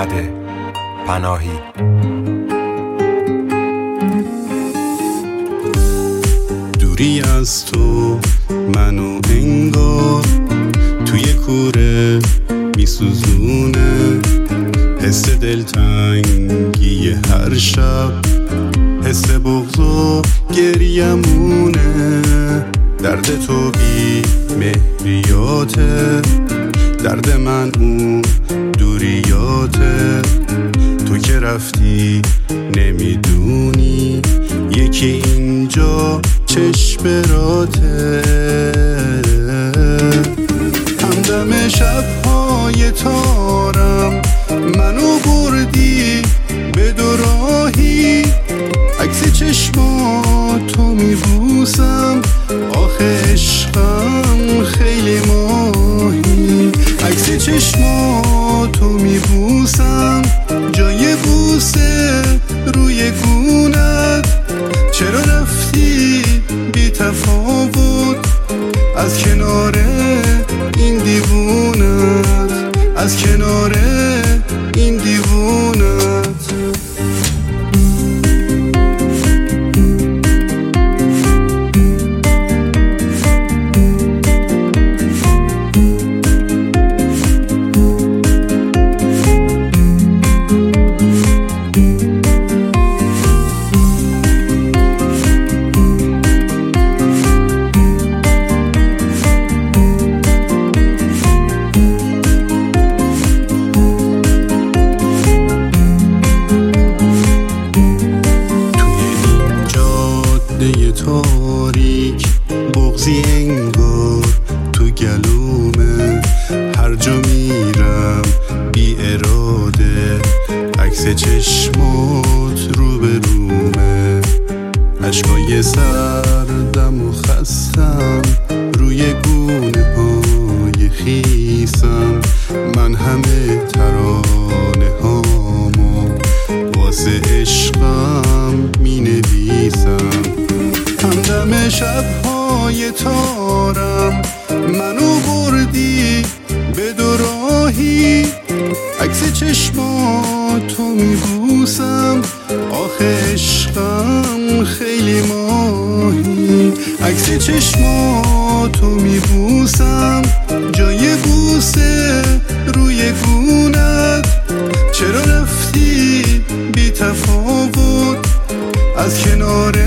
محمد پناهی. دوری از تو منو انگار توی کوره میسوزونه، حس دلتنگی هر شب، حس بغض و گریمونه. درد تو بی مهریاته، درد من اون دوریاته. تو که رفتی نمیدونی یکی اینجا چشم راته. همدم شبهای تارم منو بردی به دوراهی، عکس چشماتو میبوسم آخه عشقم خیلی ماهی. عکس چشماتو میبوسم جای بوسه روی گونت. چرا رفتی بی تفاوت از کنار این دیوونت، از کنار این دیوونت. تاریک بغضی انگار تو گلومه، هر جا میرم بی اراده عکس چشمات رو به رومه. عشقای سردم و خستم روی گونه های خیسم، من همه ترانه هامو واسه عشقم می نویسم. همدم شبهای تارم منو بردی به دوراهی، عکس چشماتو میبوسم آخه عشقم خیلی ماهی. عکس چشماتو میبوسم جای بوسه روی گونت. چرا رفتی بی تفاوت از کنار